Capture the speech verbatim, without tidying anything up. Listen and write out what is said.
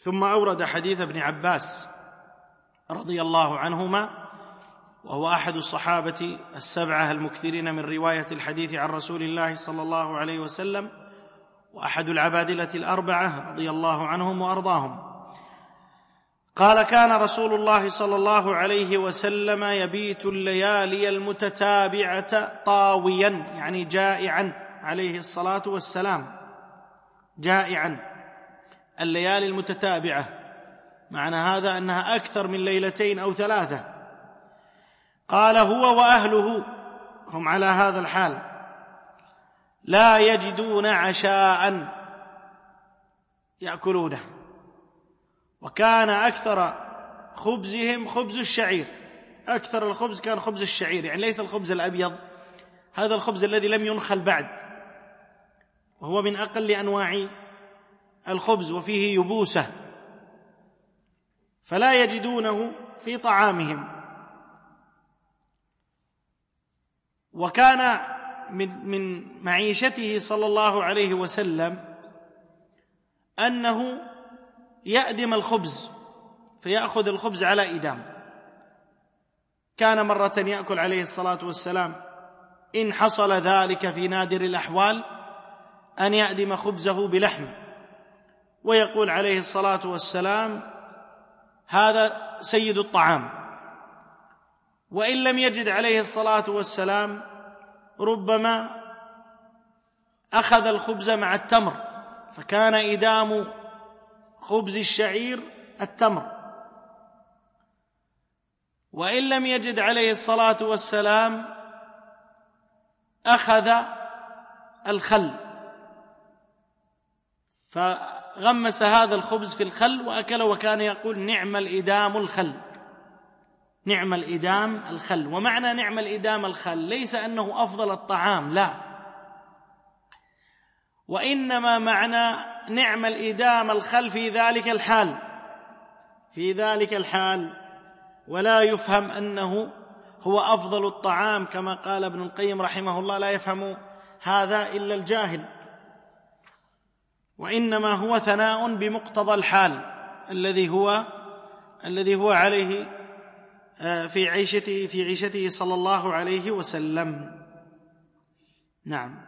ثم أورد حديث ابن عباس رضي الله عنهما، وهو أحد الصحابة السبعة المكثرين من رواية الحديث عن رسول الله صلى الله عليه وسلم، وأحد العبادلة الأربعة رضي الله عنهم وأرضاهم. قال: كان رسول الله صلى الله عليه وسلم يبيت الليالي المتتابعة طاويا، يعني جائعا، عليه الصلاة والسلام، جائعا. الليالي المتتابعة معنى هذا أنها أكثر من ليلتين أو ثلاثة. قال: هو وأهله هم على هذا الحال، لا يجدون عشاء يأكلونه، وكان أكثر خبزهم خبز الشعير. أكثر الخبز كان خبز الشعير، يعني ليس الخبز الأبيض، هذا الخبز الذي لم ينخل بعد، وهو من أقل أنواع الخبز وفيه يبوسة، فلا يجدونه في طعامهم. وكان من من معيشته صلى الله عليه وسلم أنه يأدم الخبز، فيأخذ الخبز على إدام. كان مرة يأكل عليه الصلاة والسلام، إن حصل ذلك في نادر الأحوال، أن يأدم خبزه بلحم، ويقول عليه الصلاة والسلام: هذا سيد الطعام. وإن لم يجد عليه الصلاة والسلام، ربما أخذ الخبز مع التمر، فكان إدام خبز الشعير التمر. وإن لم يجد عليه الصلاة والسلام، أخذ الخل، فغمس هذا الخبز في الخل وأكله، وكان يقول: نعم الإدام الخل، نعم الإدام الخل. ومعنى نعم الإدام الخل ليس أنه أفضل الطعام، لا، وإنما معنى نعم الإدام الخل في ذلك الحال، في ذلك الحال، ولا يفهم أنه هو أفضل الطعام، كما قال ابن القيم رحمه الله: لا يفهم هذا إلا الجاهل. وإنما هو ثناء بمقتضى الحال الذي هو الذي هو عليه في عيشته في عيشته صلى الله عليه وسلم. نعم.